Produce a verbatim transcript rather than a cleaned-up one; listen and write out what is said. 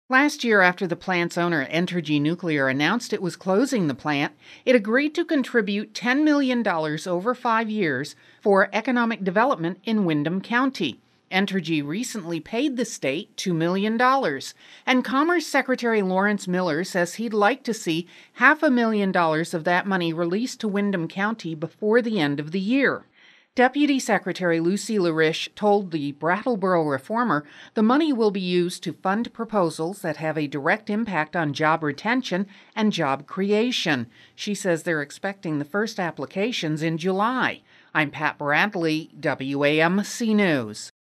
Last year, after the plant's owner, Entergy Nuclear, announced it was closing the plant, it agreed to contribute ten million dollars over five years for economic development in Windham County. Entergy recently paid the state two million dollars, and Commerce Secretary Lawrence Miller says he'd like to see half a million dollars of that money released to Windham County before the end of the year. Deputy Secretary Lucy LaRiche told the Brattleboro Reformer the money will be used to fund proposals that have a direct impact on job retention and job creation. She says they're expecting the first applications in July. I'm Pat Bradley, W A M C News.